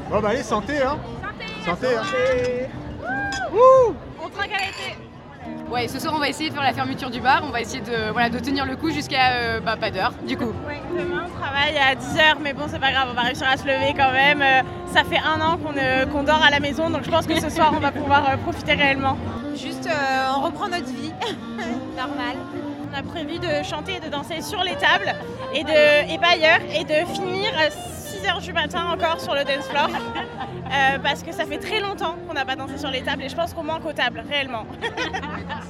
Bon bah allez, santé hein. Santé hein. On trinque à l'été. Ouais, ce soir on va essayer de faire la fermeture du bar, on va essayer de tenir le coup jusqu'à pas d'heure du coup. Ouais, demain on travaille à 10h, mais bon c'est pas grave, on va réussir à se lever quand même. Ça fait 1 an qu'on dort à la maison, donc je pense que ce soir on va pouvoir profiter réellement. Juste on reprend notre vie, normal. On a prévu de chanter et de danser sur les tables et pas ailleurs, et de finir à 6h du matin encore sur le dance floor. Parce que ça fait très longtemps qu'on n'a pas dansé sur les tables et je pense qu'on manque aux tables, réellement.